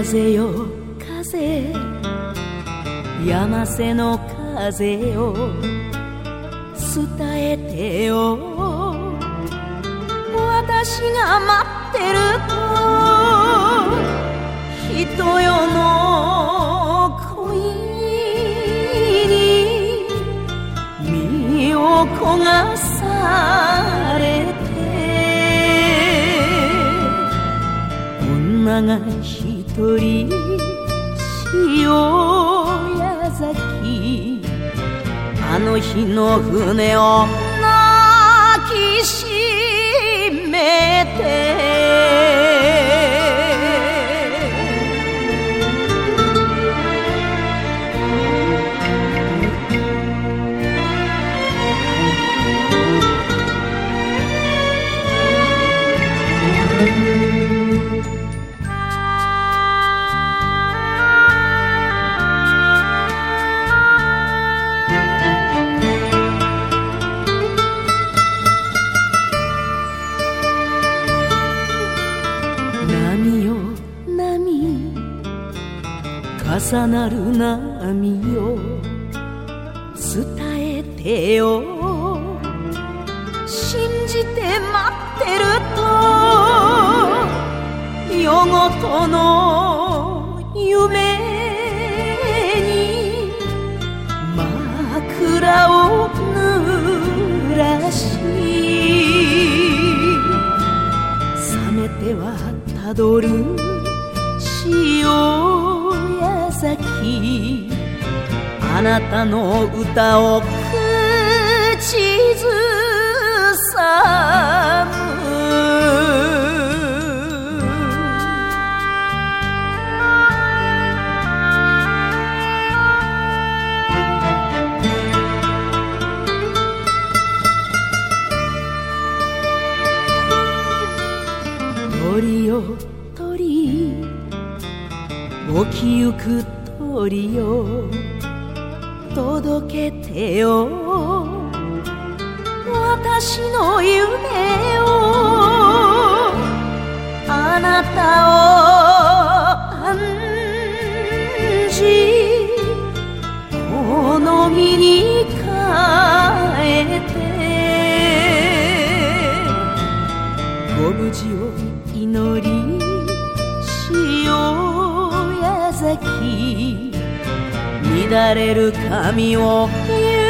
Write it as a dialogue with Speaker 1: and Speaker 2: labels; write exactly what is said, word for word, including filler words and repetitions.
Speaker 1: 風よ風、山瀬の風よ伝えてよ、私が待ってると人よの恋に身を焦がされて、女が一人潮や崎、あの日の船を抱きしめて、波よ波、重なる波よ伝えてよ、信じて待ってると夜ごとの夢に枕を濡らし、冷めてはたどる潮や崎、あなたの歌を口ずさむ。鳥よ鳥、起きゆく鳥よ届けてよ、私の夢を、あなたを案じこの身に変えて、ご無事を祈り潮や崎、乱れる髪を